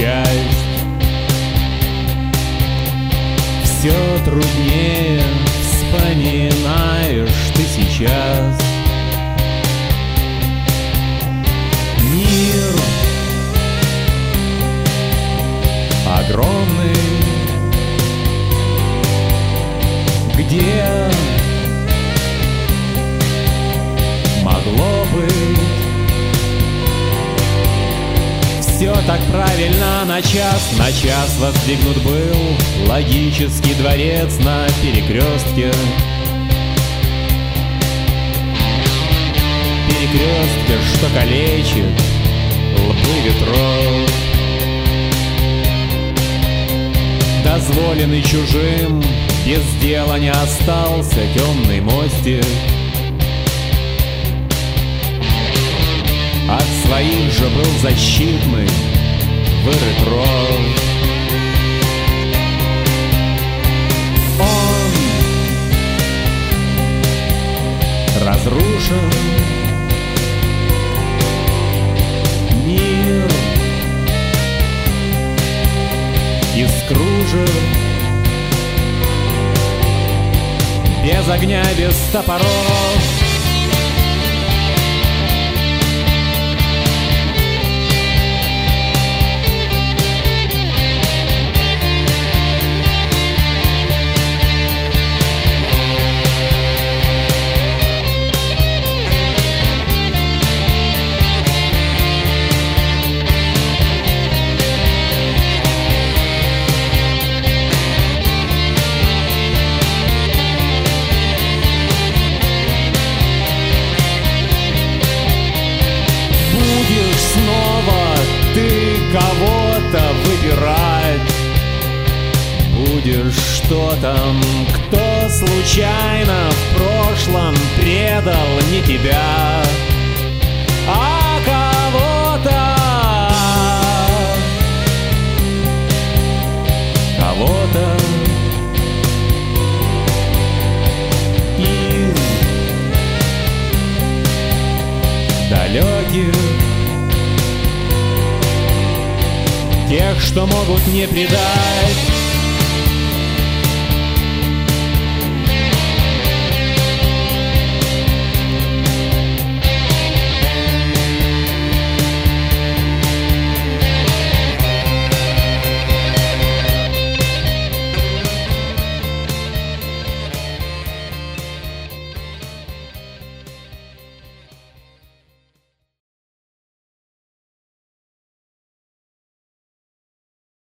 часть. Все труднее вспоминаешь ты сейчас. Мир огромный, где могло быть все так правильно. На час воздвигнут был логический дворец на перекрестке. Перекрестке, что калечит лбы ветров, дозволенный чужим, без дела не остался темный мостик. От своих же был защитный вырыт ров. Он разрушен, мир искружен, без огня, без топоров. Ты кого-то выбирать будешь, что там, кто случайно в прошлом предал не тебя, а кого-то, из далеких, тех, что могут не предать.